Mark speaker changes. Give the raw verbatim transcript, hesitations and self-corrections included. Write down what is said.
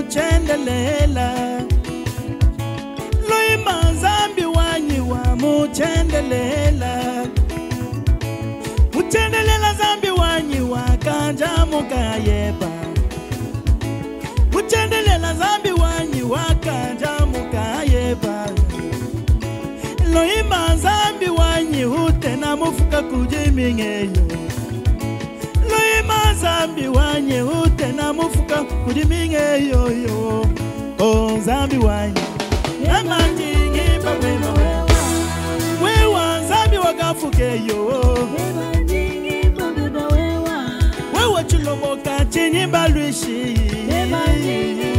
Speaker 1: muchendelela Loima zambi wanyi wa muchendelela Muchendelela zambi wanyi wa kanja mukayeba Muchendelela zambi wanyi wa kanja mukayeba Loima zambi wanyi utena mufuka kujimingeyo Loima zambi wanyi utena mufuka kujimingeyo yo Oh zambi wanyi Namanjingi mwewa Wewa zambi wakafukeyo Wewa chulomoka chini balwishi